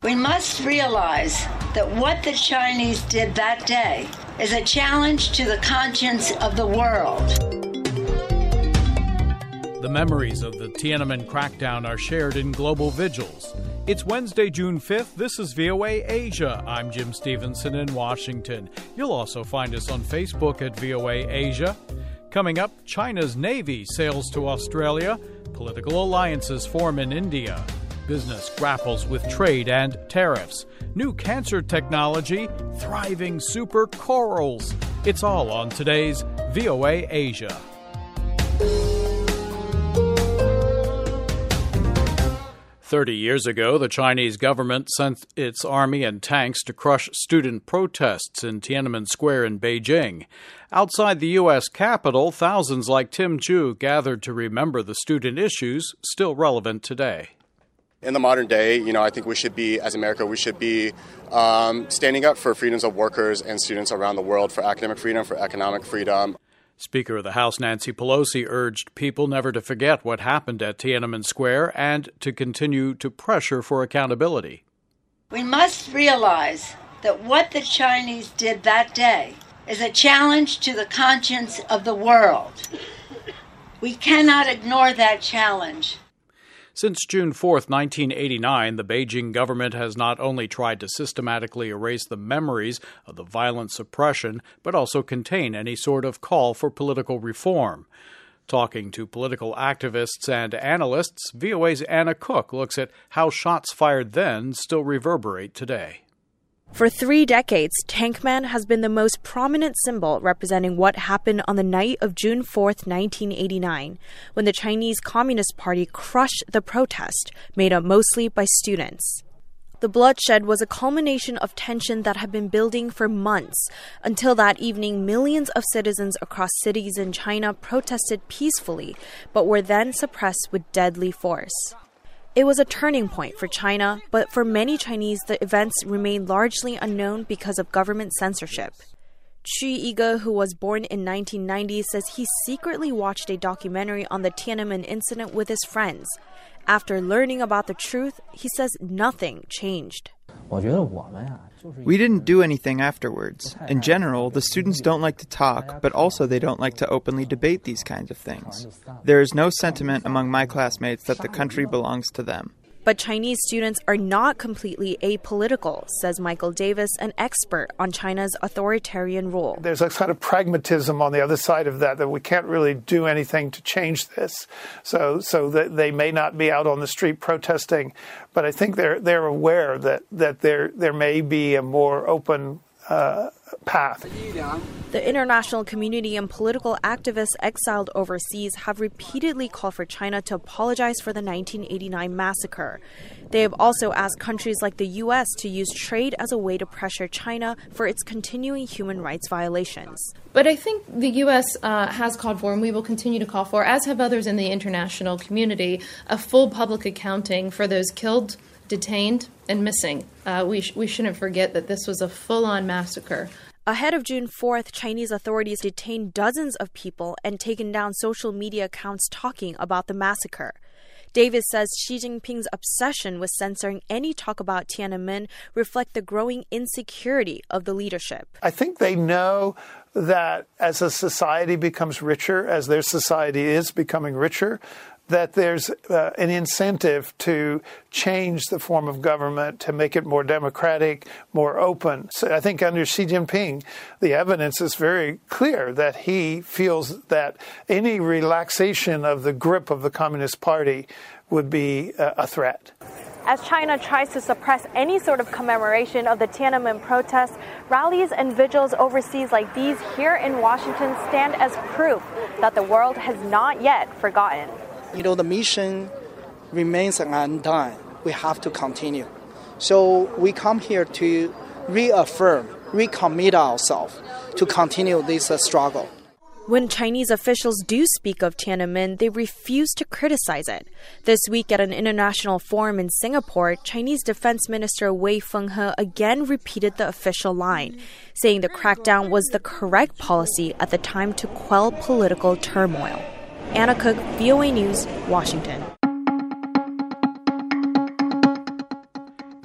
We must realize that what the Chinese did that day is a challenge to the conscience of the world. The memories of the Tiananmen crackdown are shared in global vigils. It's Wednesday, June 5th. This is VOA Asia. I'm Jim Stevenson in Washington. You'll also find us on Facebook at VOA Asia. Coming up, China's Navy sails to Australia. Political alliances form in India. Business grapples with trade and tariffs. New cancer technology, thriving super corals. It's all on today's VOA Asia. "30 years ago, the Chinese government sent its army and tanks to crush student protests in Tiananmen Square in Beijing. Outside the U.S. Capitol, thousands like Tim Chu gathered to remember the student issues still relevant today. In the modern day, I think we should be, as America, standing up for freedoms of workers and students around the world, for academic freedom, for economic freedom. Speaker of the House Nancy Pelosi urged people never to forget what happened at Tiananmen Square and to continue to pressure for accountability. We must realize that what the Chinese did that day is a challenge to the conscience of the world. We cannot ignore that challenge. Since June 4th, 1989, the Beijing government has not only tried to systematically erase the memories of the violent suppression, but also contain any sort of call for political reform. Talking to political activists and analysts, VOA's Anna Cook looks at how shots fired then still reverberate today. For 3 decades, Tankman has been the most prominent symbol representing what happened on the night of June 4th, 1989, when the Chinese Communist Party crushed the protest, made up mostly by students. The bloodshed was a culmination of tension that had been building for months. Until that evening, millions of citizens across cities in China protested peacefully, but were then suppressed with deadly force. It was a turning point for China, but for many Chinese, the events remain largely unknown because of government censorship. Xu Yiga, who was born in 1990, says he secretly watched a documentary on the Tiananmen incident with his friends. After learning about the truth, he says nothing changed. We didn't do anything afterwards. In general, the students don't like to talk, but also they don't like to openly debate these kinds of things. There is no sentiment among my classmates that the country belongs to them. But Chinese students are not completely apolitical, says Michael Davis, an expert on China's authoritarian rule. There's a kind of pragmatism on the other side of that we can't really do anything to change this. So that they may not be out on the street protesting, but I think they're aware that there may be a more open path. The international community and political activists exiled overseas have repeatedly called for China to apologize for the 1989 massacre. They have also asked countries like the U.S. to use trade as a way to pressure China for its continuing human rights violations. But I think the U.S. has called for, and we will continue to call for, as have others in the international community, a full public accounting for those killed, detained, and missing. We shouldn't forget that this was a full-on massacre. Ahead of June 4th, Chinese authorities detained dozens of people and taken down social media accounts talking about the massacre. Davis says Xi Jinping's obsession with censoring any talk about Tiananmen reflect the growing insecurity of the leadership. I think they know that as a society becomes richer, as their society is becoming richer, that there's an incentive to change the form of government, to make it more democratic, more open. So I think under Xi Jinping, the evidence is very clear that he feels that any relaxation of the grip of the Communist Party would be a threat. As China tries to suppress any sort of commemoration of the Tiananmen protests, rallies and vigils overseas like these here in Washington stand as proof that the world has not yet forgotten. The mission remains undone. We have to continue. So we come here to reaffirm, recommit ourselves to continue this struggle. When Chinese officials do speak of Tiananmen, they refuse to criticize it. This week at an international forum in Singapore, Chinese Defense Minister Wei Fenghe again repeated the official line, saying the crackdown was the correct policy at the time to quell political turmoil. Anna Cook, VOA News, Washington.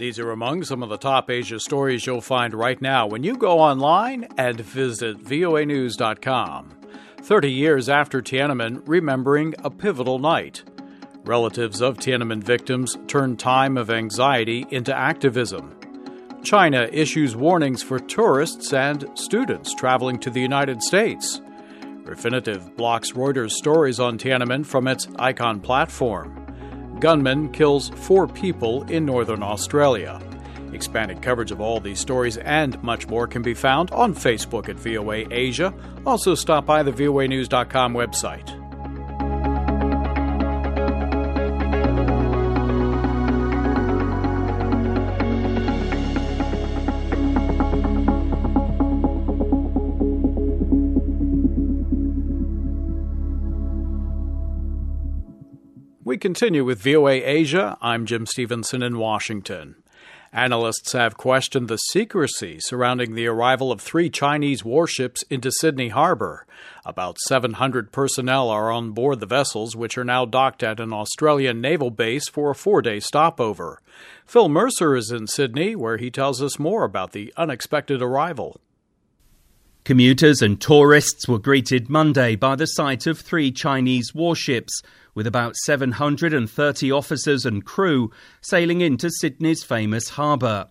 These are among some of the top Asia stories you'll find right now when you go online and visit voanews.com. 30 years after Tiananmen, remembering a pivotal night. Relatives of Tiananmen victims turn time of anxiety into activism. China issues warnings for tourists and students traveling to the United States. Refinitiv blocks Reuters' stories on Tiananmen from its Icon platform. Gunman kills 4 people in northern Australia. Expanded coverage of all these stories and much more can be found on Facebook at VOA Asia. Also stop by the voanews.com website. We continue with VOA Asia. I'm Jim Stevenson in Washington. Analysts have questioned the secrecy surrounding the arrival of 3 Chinese warships into Sydney Harbor. About 700 personnel are on board the vessels, which are now docked at an Australian naval base for a 4-day stopover. Phil Mercer is in Sydney, where he tells us more about the unexpected arrival. Commuters and tourists were greeted Monday by the sight of 3 Chinese warships, with about 730 officers and crew sailing into Sydney's famous harbour.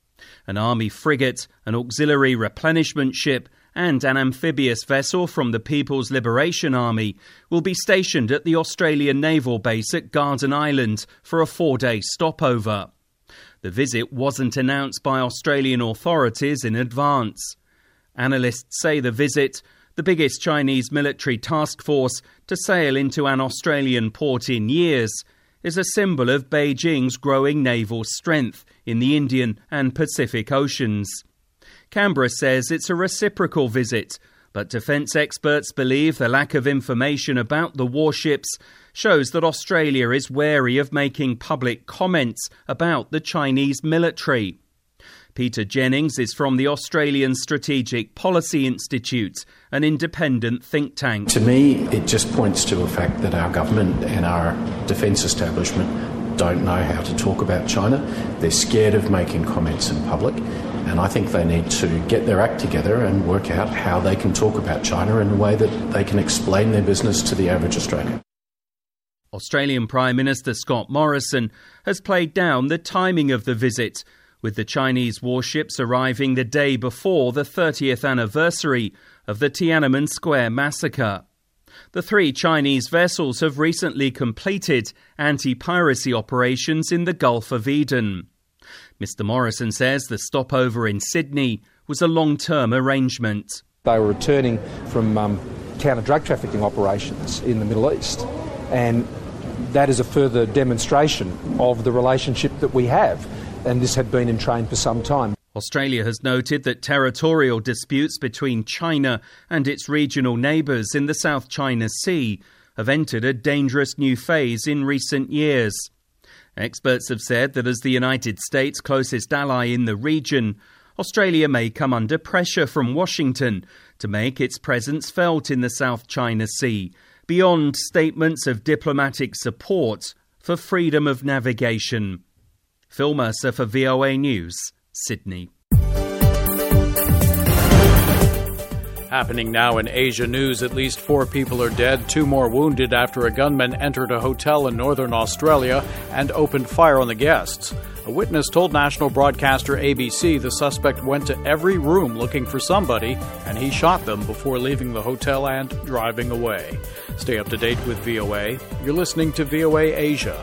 An army frigate, an auxiliary replenishment ship and an amphibious vessel from the People's Liberation Army will be stationed at the Australian naval base at Garden Island for a 4-day stopover. The visit wasn't announced by Australian authorities in advance. Analysts say the visit, the biggest Chinese military task force to sail into an Australian port in years, is a symbol of Beijing's growing naval strength in the Indian and Pacific Oceans. Canberra says it's a reciprocal visit, but defence experts believe the lack of information about the warships shows that Australia is wary of making public comments about the Chinese military. Peter Jennings is from the Australian Strategic Policy Institute, an independent think tank. To me, it just points to a fact that our government and our defence establishment don't know how to talk about China. They're scared of making comments in public, and I think they need to get their act together and work out how they can talk about China in a way that they can explain their business to the average Australian. Australian Prime Minister Scott Morrison has played down the timing of the visit, with the Chinese warships arriving the day before the 30th anniversary of the Tiananmen Square massacre. The 3 Chinese vessels have recently completed anti-piracy operations in the Gulf of Eden. Mr. Morrison says the stopover in Sydney was a long-term arrangement. They were returning from counter-drug trafficking operations in the Middle East, and that is a further demonstration of the relationship that we have. And this had been in train for some time. Australia has noted that territorial disputes between China and its regional neighbours in the South China Sea have entered a dangerous new phase in recent years. Experts have said that as the United States' closest ally in the region, Australia may come under pressure from Washington to make its presence felt in the South China Sea, beyond statements of diplomatic support for freedom of navigation. Phil Mercer for VOA News, Sydney. Happening now in Asia news, at least 4 people are dead, 2 more wounded after a gunman entered a hotel in northern Australia and opened fire on the guests. A witness told national broadcaster ABC the suspect went to every room looking for somebody, and he shot them before leaving the hotel and driving away. Stay up to date with VOA. You're listening to VOA Asia.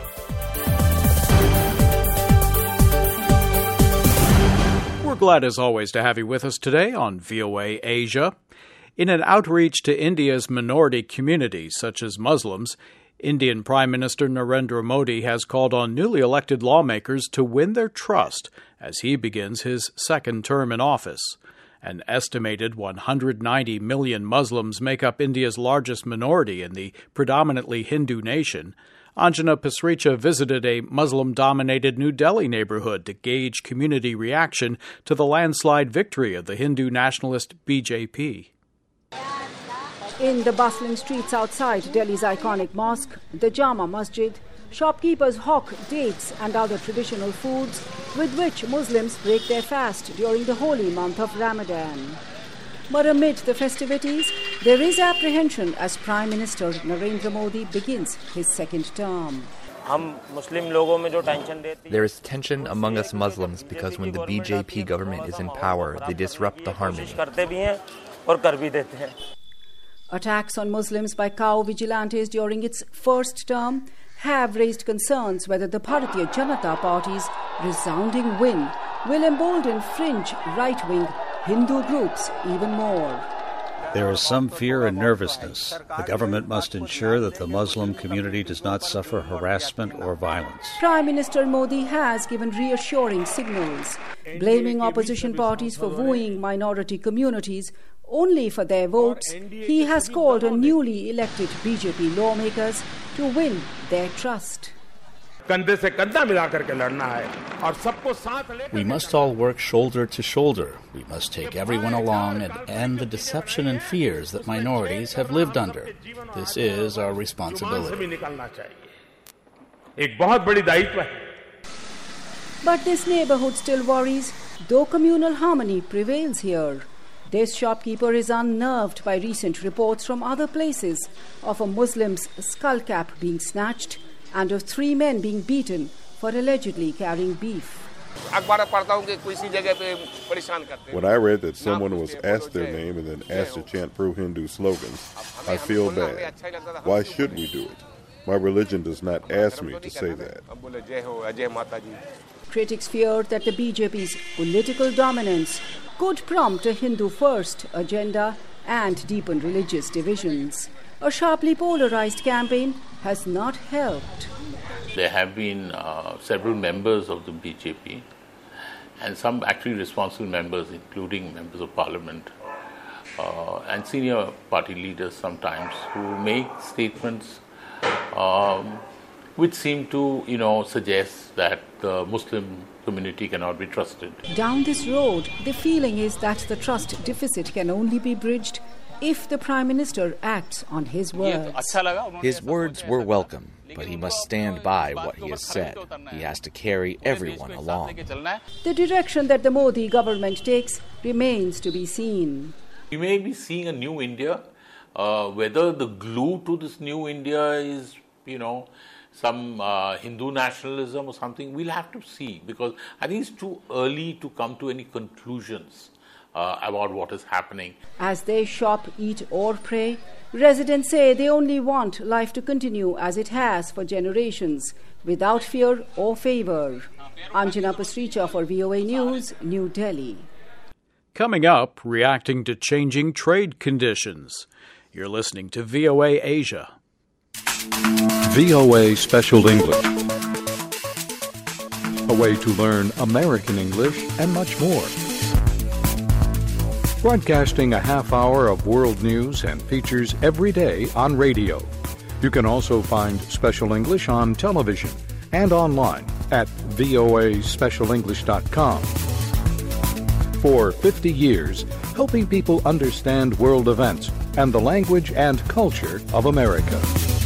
We're glad, as always, to have you with us today on VOA Asia. In an outreach to India's minority communities, such as Muslims, Indian Prime Minister Narendra Modi has called on newly elected lawmakers to win their trust as he begins his 2nd term in office. An estimated 190 million Muslims make up India's largest minority in the predominantly Hindu nation. Anjana Pasricha visited a Muslim-dominated New Delhi neighborhood to gauge community reaction to the landslide victory of the Hindu nationalist BJP. In the bustling streets outside Delhi's iconic mosque, the Jama Masjid, Shopkeepers hawk dates and other traditional foods with which Muslims break their fast during the holy month of Ramadan. But amid the festivities, there is apprehension as Prime Minister Narendra Modi begins his second term. There is tension among us Muslims because when the BJP government is in power, they disrupt the harmony. Attacks on Muslims by cow vigilantes during its first term have raised concerns whether the Bharatiya Janata Party's resounding win will embolden fringe right-wing Hindu groups even more. There is some fear and nervousness. The government must ensure that the Muslim community does not suffer harassment or violence. Prime Minister Modi has given reassuring signals, blaming opposition parties for wooing minority communities only for their votes. He has called on newly elected BJP lawmakers to win their trust. We must all work shoulder to shoulder. We must take everyone along and end the deception and fears that minorities have lived under. This is our responsibility. But this neighborhood still worries, though communal harmony prevails here. This shopkeeper is unnerved by recent reports from other places of a Muslim's skull cap being snatched and of 3 men being beaten for allegedly carrying beef. When I read that someone was asked their name and then asked to chant pro-Hindu slogans, I feel bad. Why should we do it? My religion does not ask me to say that. Critics fear that the BJP's political dominance could prompt a Hindu-first agenda and deepen religious divisions. A sharply polarized campaign has not helped. There have been several members of the BJP and some actually responsible members, including members of parliament and senior party leaders sometimes, who make statements which seem to, suggest that the Muslim community cannot be trusted. Down this road, the feeling is that the trust deficit can only be bridged if the Prime Minister acts on his words. His words were welcome, but he must stand by what he has said. He has to carry everyone along. The direction that the Modi government takes remains to be seen. We may be seeing a new India. Whether the glue to this new India is, some Hindu nationalism or something, we'll have to see, because I think it's too early to come to any conclusions about what is happening. As they shop, eat or pray, residents say they only want life to continue as it has for generations, without fear or favor. Anjana Pasricha for VOA News, New Delhi. Coming up, reacting to changing trade conditions. You're listening to VOA Asia. VOA Special English. A way to learn American English and much more. Broadcasting a half hour of world news and features every day on radio. You can also find Special English on television and online at voaspecialenglish.com. For 50 years, helping people understand world events and the language and culture of America.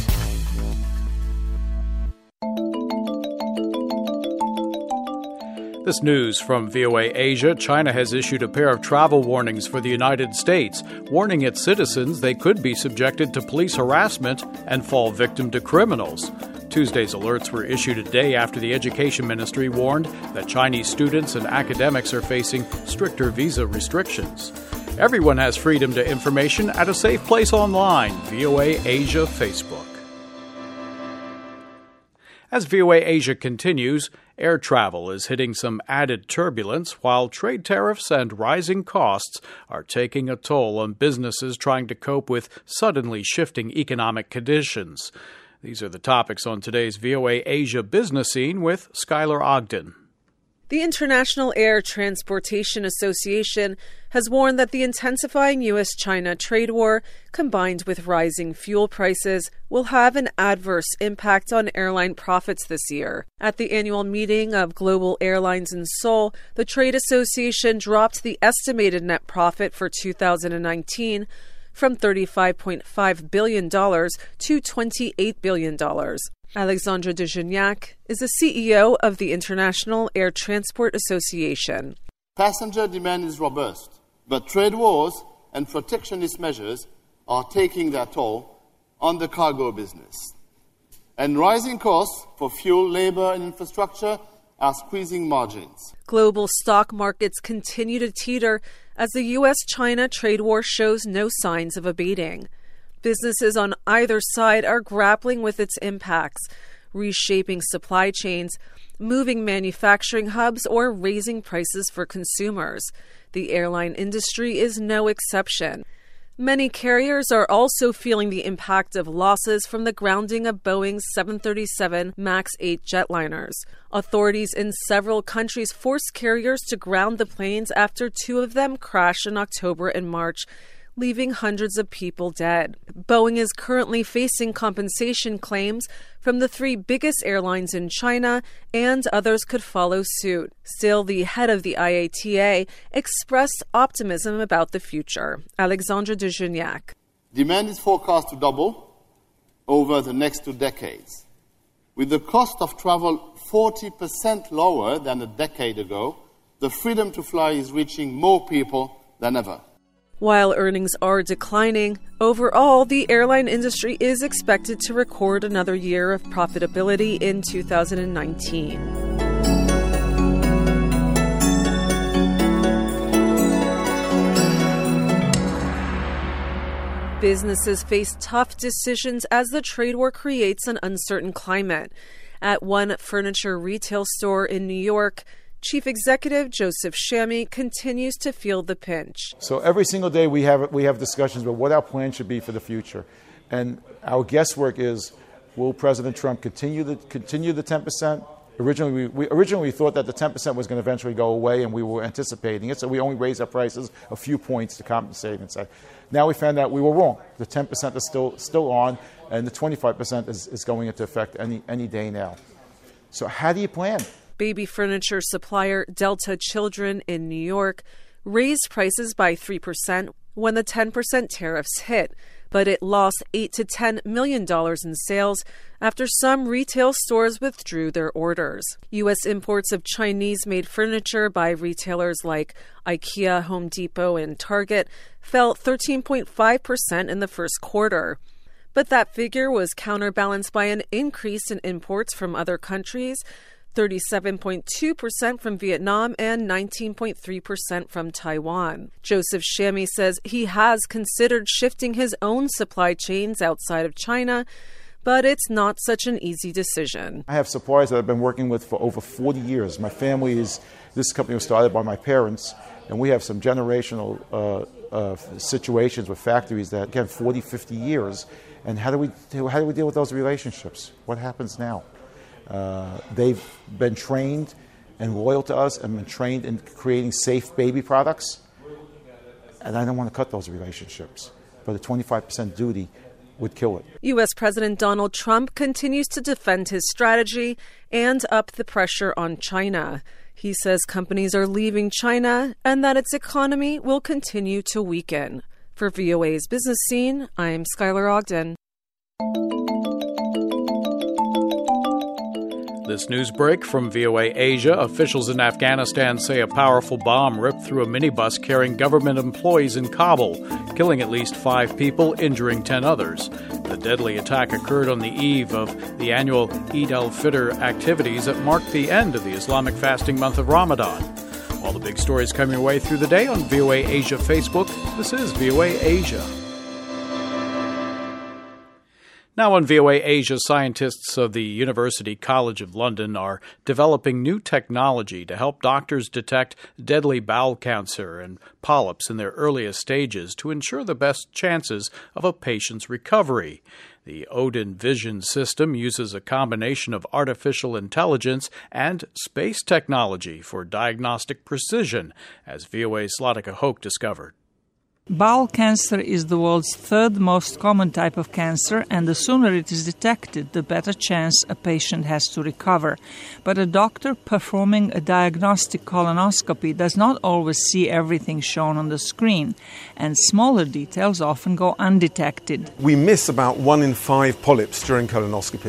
This news from VOA Asia. China has issued a pair of travel warnings for the United States, warning its citizens they could be subjected to police harassment and fall victim to criminals. Tuesday's alerts were issued a day after the Education Ministry warned that Chinese students and academics are facing stricter visa restrictions. Everyone has freedom to information at a safe place online. VOA Asia Facebook. As VOA Asia continues, air travel is hitting some added turbulence, while trade tariffs and rising costs are taking a toll on businesses trying to cope with suddenly shifting economic conditions. These are the topics on today's VOA Asia Business Scene with Skylar Ogden. The International Air Transportation Association has warned that the intensifying U.S.-China trade war, combined with rising fuel prices, will have an adverse impact on airline profits this year. At the annual meeting of global airlines in Seoul, the trade association dropped the estimated net profit for 2019 from $35.5 billion to $28 billion. Alexandre de Gignac is the CEO of the International Air Transport Association. Passenger demand is robust, but trade wars and protectionist measures are taking their toll on the cargo business. And rising costs for fuel, labor, and infrastructure are squeezing margins. Global stock markets continue to teeter as the U.S.-China trade war shows no signs of abating. Businesses on either side are grappling with its impacts, reshaping supply chains, moving manufacturing hubs, or raising prices for consumers. The airline industry is no exception. Many carriers are also feeling the impact of losses from the grounding of Boeing's 737 MAX 8 jetliners. Authorities in several countries forced carriers to ground the planes after two of them crashed in October and March, leaving hundreds of people dead. Boeing is currently facing compensation claims from the three biggest airlines in China, and others could follow suit. Still, the head of the IATA expressed optimism about the future. Alexandre de Gignac. Demand is forecast to double over the next 2 decades. With the cost of travel 40% lower than a decade ago, the freedom to fly is reaching more people than ever. While earnings are declining, overall, the airline industry is expected to record another year of profitability in 2019. Businesses face tough decisions as the trade war creates an uncertain climate. At one furniture retail store in New York, Chief Executive Joseph Chamy continues to feel the pinch. So every single day we have discussions about what our plan should be for the future. And our guesswork is, will President Trump continue the 10%? Originally we thought that the 10% was going to eventually go away, and we were anticipating it, so we only raised our prices a few points to compensate and say. Now we found out we were wrong. The 10% is still on, and the 25% is going into effect any day now. So how do you plan? Baby furniture supplier Delta Children in New York raised prices by 3% when the 10% tariffs hit, but it lost $8 to $10 million in sales after some retail stores withdrew their orders. U.S. imports of Chinese-made furniture by retailers like IKEA, Home Depot, and Target fell 13.5% in the first quarter. But that figure was counterbalanced by an increase in imports from other countries, 37.2% from Vietnam and 19.3% from Taiwan. Joseph Chamy says he has considered shifting his own supply chains outside of China, but it's not such an easy decision. I have suppliers that I've been working with for over 40 years. My family this company was started by my parents, and we have some generational situations with factories that, again, 40, 50 years. And how do we deal with those relationships? What happens now? They've been trained and loyal to us and been trained in creating safe baby products. And I don't want to cut those relationships. But a 25% duty would kill it. U.S. President Donald Trump continues to defend his strategy and up the pressure on China. He says companies are leaving China and that its economy will continue to weaken. For VOA's Business Scene, I'm Skylar Ogden. This news break from VOA Asia. Officials in Afghanistan say a powerful bomb ripped through a minibus carrying government employees in Kabul, killing at least 5 people, injuring 10 others. The deadly attack occurred on the eve of the annual Eid al-Fitr activities that mark the end of the Islamic fasting month of Ramadan. All the big stories coming your way through the day on VOA Asia Facebook. This is VOA Asia. Now on VOA Asia, scientists of the University College of London are developing new technology to help doctors detect deadly bowel cancer and polyps in their earliest stages to ensure the best chances of a patient's recovery. The Odin Vision system uses a combination of artificial intelligence and space technology for diagnostic precision, as VOA's Zlatica Hoke discovered. Bowel cancer is the world's 3rd most common type of cancer, and the sooner it is detected, the better chance a patient has to recover. But a doctor performing a diagnostic colonoscopy does not always see everything shown on the screen, and smaller details often go undetected. We miss about 1 in 5 polyps during colonoscopy,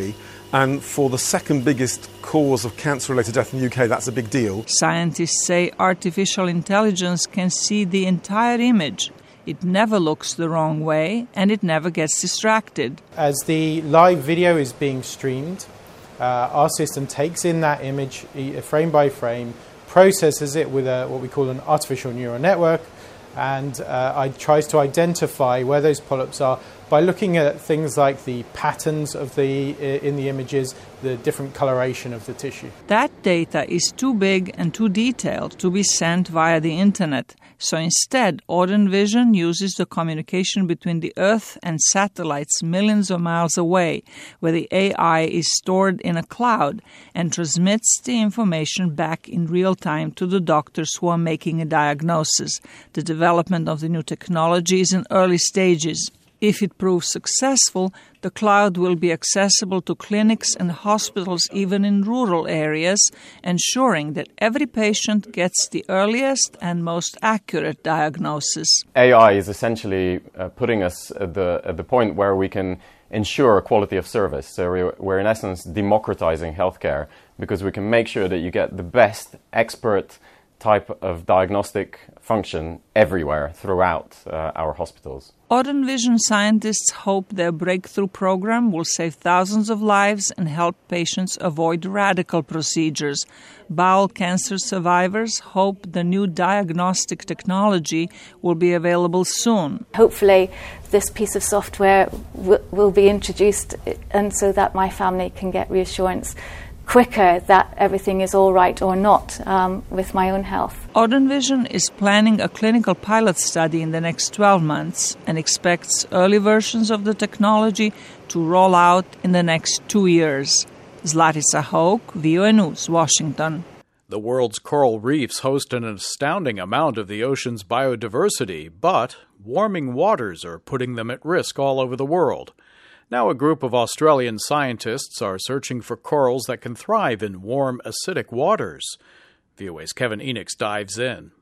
And for the second biggest cause of cancer-related death in the UK, that's a big deal. Scientists say artificial intelligence can see the entire image. It never looks the wrong way, and it never gets distracted. As the live video is being streamed, our system takes in that image frame by frame, processes it with what we call an artificial neural network, and tries to identify where those polyps are by looking at things like the patterns of in the images, the different coloration of the tissue. That data is too big and too detailed to be sent via the internet. So instead, Auden Vision uses the communication between the Earth and satellites millions of miles away, where the AI is stored in a cloud and transmits the information back in real time to the doctors who are making a diagnosis. The development of the new technology is in early stages. If it proves successful, the cloud will be accessible to clinics and hospitals even in rural areas, ensuring that every patient gets the earliest and most accurate diagnosis. AI is essentially putting us at the point where we can ensure quality of service. So we're in essence democratizing healthcare, because we can make sure that you get the best expert type of diagnostic function everywhere throughout our hospitals. Auden Vision scientists hope their breakthrough program will save thousands of lives and help patients avoid radical procedures. Bowel cancer survivors hope the new diagnostic technology will be available soon. Hopefully this piece of software will be introduced, and so that my family can get reassurance quicker that everything is all right or not with my own health. Auden Vision is planning a clinical pilot study in the next 12 months and expects early versions of the technology to roll out in the next 2 years. Zlatisa Hoke, VOA News, Washington. The world's coral reefs host an astounding amount of the ocean's biodiversity, but warming waters are putting them at risk all over the world. Now a group of Australian scientists are searching for corals that can thrive in warm, acidic waters. VOA's Kevin Enochs dives in.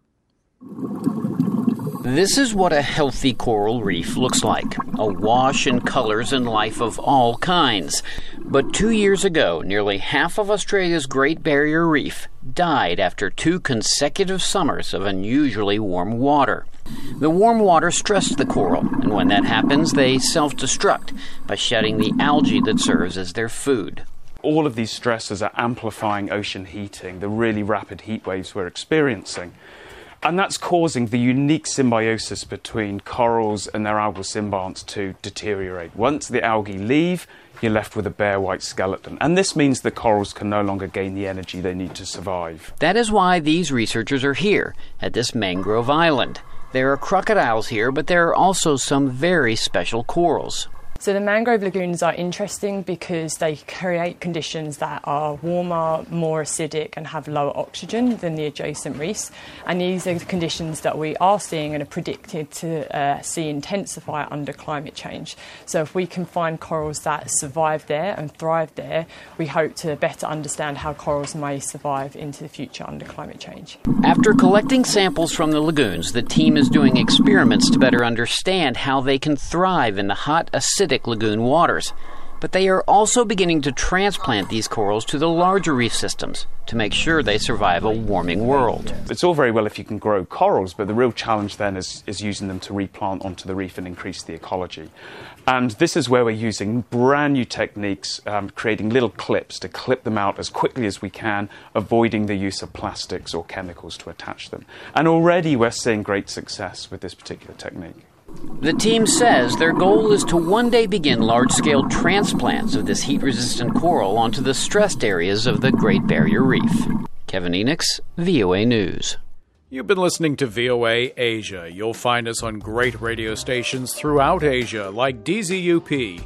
This is what a healthy coral reef looks like, awash in colors and life of all kinds. But 2 years ago, nearly half of Australia's Great Barrier Reef died after 2 consecutive summers of unusually warm water. The warm water stressed the coral, and when that happens, they self-destruct by shedding the algae that serves as their food. All of these stresses are amplifying ocean heating, the really rapid heat waves we're experiencing. And that's causing the unique symbiosis between corals and their algal symbionts to deteriorate. Once the algae leave, you're left with a bare white skeleton. And this means the corals can no longer gain the energy they need to survive. That is why these researchers are here, at this mangrove island. There are crocodiles here, but there are also some very special corals. So the mangrove lagoons are interesting because they create conditions that are warmer, more acidic and have lower oxygen than the adjacent reefs. And these are the conditions that we are seeing and are predicted to see intensify under climate change. So if we can find corals that survive there and thrive there, we hope to better understand how corals may survive into the future under climate change. After collecting samples from the lagoons, the team is doing experiments to better understand how they can thrive in the hot, acidic lagoon waters. But they are also beginning to transplant these corals to the larger reef systems to make sure they survive a warming world. It's all very well if you can grow corals, but the real challenge then is using them to replant onto the reef and increase the ecology. And this is where we're using brand new techniques, creating little clips to clip them out as quickly as we can, avoiding the use of plastics or chemicals to attach them. And already we're seeing great success with this particular technique. The team says their goal is to one day begin large-scale transplants of this heat-resistant coral onto the stressed areas of the Great Barrier Reef. Kevin Enochs, VOA News. You've been listening to VOA Asia. You'll find us on great radio stations throughout Asia, like DZUP,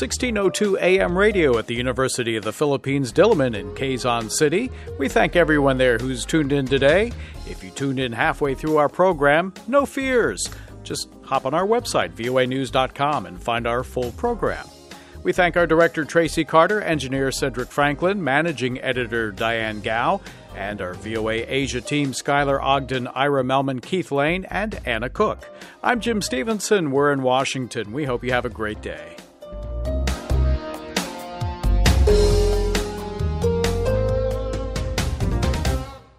1602 AM radio at the University of the Philippines, Diliman in Quezon City. We thank everyone there who's tuned in today. If you tuned in halfway through our program, no fears. Just hop on our website, voanews.com, and find our full program. We thank our director, Tracy Carter, engineer Cedric Franklin, managing editor Diane Gao, and our VOA Asia team, Skylar Ogden, Ira Melman, Keith Lane, and Anna Cook. I'm Jim Stevenson. We're in Washington. We hope you have a great day.